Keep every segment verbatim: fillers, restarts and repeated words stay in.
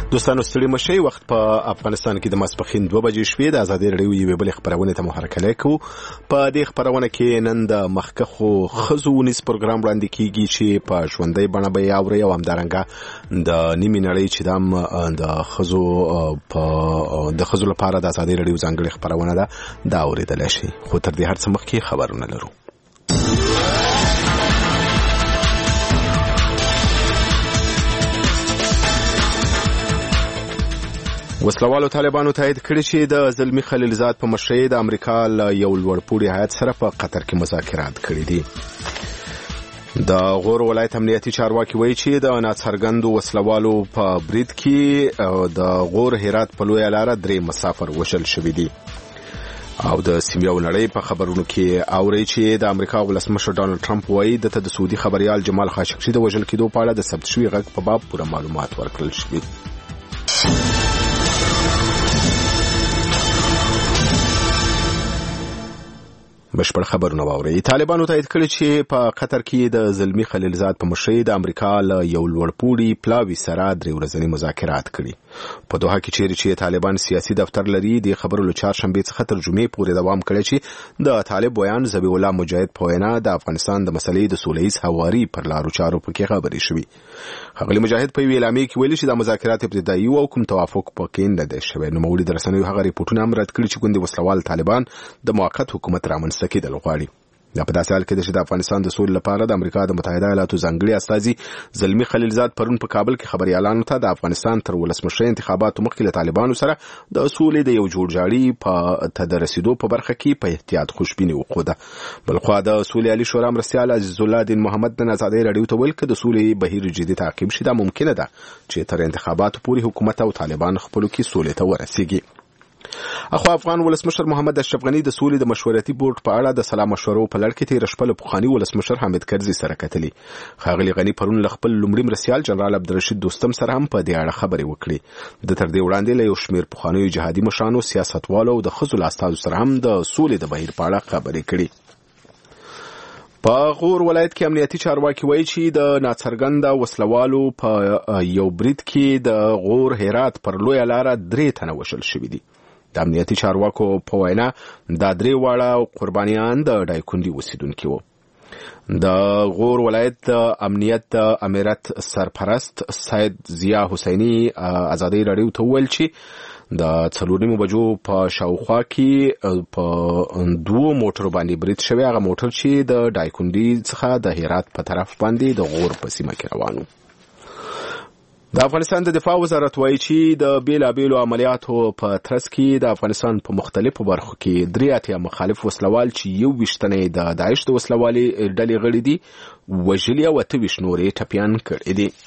دوستانو ستړي مشئ. وخت په افغانستان کې د ماسپښین دوه بجې شوې. د ازادي راډیو یوې بلې خپرونې ته مو هرکلی کوو. په دې خپرونه کې نن د مخکښو ښځو ونیز پروګرام وړاندې کیږي چې په ژوندۍ بڼه به یې اورئ او همدارنګه د نیمې نړۍ چې دا د ښځو په د ښځو لپاره د ازادي راډیو ځانګړې خپرونه ده دا اورېدلی شئ. خو تر دې هر څه مخکې خبرونه لرو. وسلوالو طالبانو تایید کړی چې د زلمی خلیلزاد په مشرۍ د امریکا له یو لوړپوړي هیات سره په قطر کې مذاکرات کړي دي. د غور ولایت امنیتي چارواکي وایي چې د ناڅرګندو وسلوالو په برید کې د غور هرات په لویه لاره درې مسافر وژل شوي دي. او د سیمې او نړۍ په خبرونو کې اوري چې د امریکا ولسمشر ډانلډ ټرمپ وایي دته د سعودي خبريال جمال خاشقجي د وژل کېدو په اړه د ثبت شوي غږ په باب پوره معلومات ورکړل شوي. بشپړ خبرونه واورئ. طالبانو تایید کړی چې په قطر کې د زلمی خلیلزاد په مشرۍ د امریکا له یو لوړپوړي پلاوي سره درې ورځني مذاکرات کړي. په دوحه کې چیرې چې طالبان سیاسي دفتر لري د خبرو له چهارشنبې څخه تر جمعې پورې دوام کړی چې د طالب ویان ذبیح الله مجاهد په وینا د افغانستان د مسلې د سوله ییز هواري پر لارو چارو پکې خبرې شوي. ښاغلي مجاهد په یوې اعلامیې کې ویلي چې د مذاکرات ابتدایي او کوم توافق پکې نه دی شوی. نوموړي د رسنیو هغه ریپورټونه هم رد کړي چې ګوندې وسلوال طالبان د موقت حکومت رامنځته کېدل غواړي. دا په داسې حال کې چې د افغانستان د سولې لپاره د امریکا د متحده ایالاتو ځانګړي استازي زلمی خلیلزاد پرون په کابل کې خبريالانو ته د افغانستان تر ولسمشر انتخاباتو مخکې له طالبانو سره د سولې د یو جوړجاړي په تدرسیدو په برخه کې په احتیاط خوشبیني وښوده. بلخوا د سولې عالی شورا مرستیال عزیز الله دین محمد د ازادي راډیو ته ویل چې د سولې بهیر جدي تعقیب شي دا ممکنه ده چې تر انتخاباتو پورې حکومت او طالبان خپلو کې سولې ته ورسیږي. اخو افغان ولسمشر محمد اشرف غنی د سولې د مشورتي بورډ په اړه د سلا مشورو په لړ کې تیر شپه پخوانی ولسمشر حامد کرزي سره کتلي. ښاغلي غنی پرون له خپل لومړي مرستیال جنرال عبدالرشید دوستم سره هم په دې اړه خبرې وکړي. د تر دې وړاندې له یو شمېر پخوانیو جهادي مشرانو سیاستوالو او د ښځو له استازو سره هم د سولې د بهیر په اړه خبرې کړي. په غور ولایت کې امنیتي چارواکي وایي چې د ناڅرګنده وسلوالو په یو برید کې د غور هرات پر لویه لاره درې تنه وژل شوي دي. د امنیتي چارواکو په وینا دا درې واړه قربانیان د ډایکوندي اوسیدونکي وو. د غور ولایت د امنیت د امیرت سرپرست سید ضیا حسینی ازادي راډیو ته وویل چې د څلور نیمو بجو په شاوخوا کې په دوه موټر باندې برید شوی. هغه موټر چې د ډایکوندي څخه د هرات په طرف باندې د غور په سیمه کې روان و. د افغانستان د دفاع وزارت وایي چې د بیلابیلو عملیاتو په ترڅ کې د افغانستان په مختلفو برخو کې درې اتیا مخالف وسلوال چې یو ویشت تنې د داعش د وسلوالي ډلې غړي دي وژلي او اته ویشت نورې ټپیان کړي دي.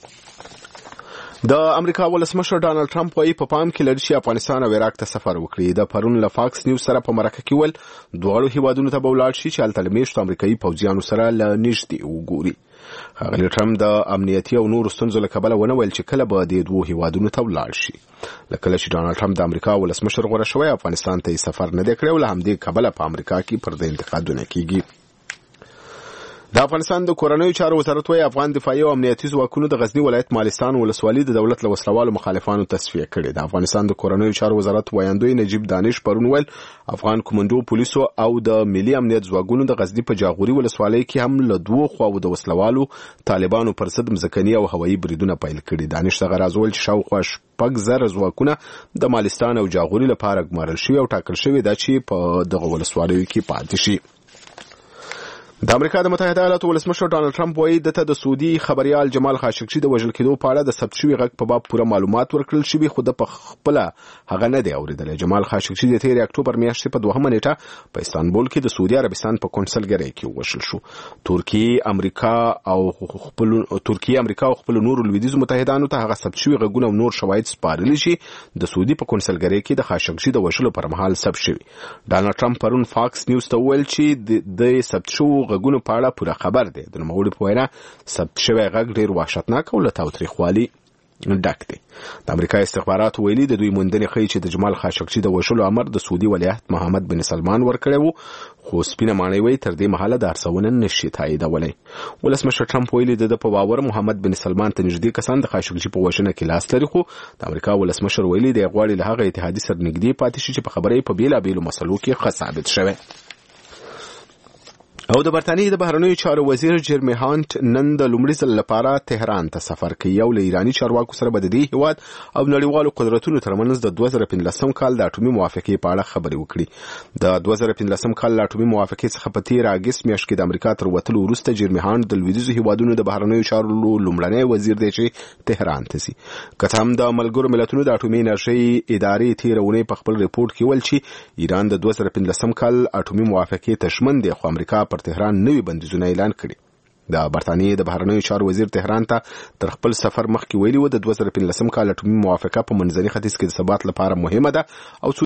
د امریکا ولسمشر ډانلډ ټرمپ وایي په پام کې لري چې افغانستان او عراق ته سفر وکړي. د پرون له فاکس نیوز سره په مرکه کې ول دواړو هیوادونو ته به ولاړ شي چې هلته له میشتو امریکایي پوځیانو سره له نږدې وګوري. ښاغلي ټرمپ د امنیتي او نورو ستونزو له کبله ونه ویل چې کله به د دوو هیوادونو ته ولاړ شي. له کله چې ډانلډ ټرمپ د امریکا ولسمشر غوره شوی افغانستان ته سفر نه دی کړی او له همدې کبله په امریکا کې پر د انتقادونه کیږي. د افغانستان د کورنیو چارو وزارت وايي افغان دفاعي او امنیتي ځواکونو د غزنی ولایت مالستان ولسوالۍ د دولت له وسلوالو مخالفانو تصفیه کړي. د افغانستان د کورنیو چارو وزارت وایندوی نجیب دانش پرون ویل افغان کمانډو پولیسو او د ملي امنیت ځواکونو د غزنی په جاغوري ولسوالۍ کې هم له دوه خواو د وسلوالو طالبانو پر ضد مځکني او هوایي بریدونه پیل کړي. دانش څنګه راځول چې شاوخوا شپږ زره ځواکونه د مالستان او جاغوري لپاره ګمارل شوي او ټاکل شوي ده چې په دغه ولسوالیو کې پاتې شي. د امریکا د متحده ایالاتو ولسمشر ډانلډ ټرمپ وایي دته د سعودي خبريال جمال خاشقجي د وژل کېدو په اړه د ثبت شوي غږ په باب پوره معلومات ورکړل شوي خو د خپله هغه نه دی اورېدلی. جمال خاشقجي د تېرې اکتوبر میاشتې په دوهمه نیټه په استانبول کې د سعودي عربستان په کونسلګرۍ کې ووژل شو. ترکیه امریکا او خپل ترکیه امریکا او خپل نورو لویدیځو متحدانو ته هغه ثبت شوي غږونه او نور شواهد سپارلي چې د سعودي په کونسلګرۍ کې د خاشقجي د وژلو پر مهال ثبت شوي. ډانلډ ټرمپ پرون فاکس نیوز ته وویل چې د ثبت شوو غږونو په اړه پوره خبر دی. د نوموړي په وینا ثبت شوی غږ ډېر وحشتناک او له تاوتریخوالي ډک دی. د امریکا استخباراتو ویلي د دوی موندنې ښیي چې د جمال خاشقجي د وژلو امر د سعودي ولیعهد محمد بن سلمان ورکړی وو، خو سپینه ماڼۍ وایي تر دې مهاله د ارڅونه نشي تاییدولی. ولسمشر ټرمپ ویلي د ده په باور محمد بن سلمان ته نږدې کسان د خاشقجي په وژنه کې لاس لري، خو د امریکا ولسمشر ویلي دی غواړي له هغه اتحادي سره نږدې پاتې شي چې په خبره یې په بېلابېلو مسلو کې ښه ثابت شوی. او د برتانیې د بهرنیو چارو وزیر جیرمی هانت نن د لومړي ځل لپاره تهران ته سفر کوي او له ایراني چارواکو سره به د دې هیواد او نړیوالو قدرتونو ترمنځ د دوه زره پنځلسم کال د اټومي موافقې په اړه خبرې وکړي. د دوه زره پنځلسم کال د اټومي موافقې څخه په تیر اګست میاشت کې د امریکا تر وتلو وروسته جیرمی هانت د لویدیځو هیوادونو د بهرنیو چارو لومړنی وزیر دی چې تهران ته ځي. که هم د ملګرو ملتونو د اټومي انرژۍ ادارې تیر اونۍ په خپل ریپورت کې ویل چې ایران د دوه زره پنځلسم کال اټومي موافقې ته ژمن دی، خو امریکا پر تهران نوي بندیزونه اعلان کړي. د برتانیې د بهرنیو چارو وزیر تهران ته تر خپل سفر مخکې ویلي و د دوه زره پنځلسم کال اټومي موافقه په منځني ختیځ کې د ثبات لپاره مهمه ده او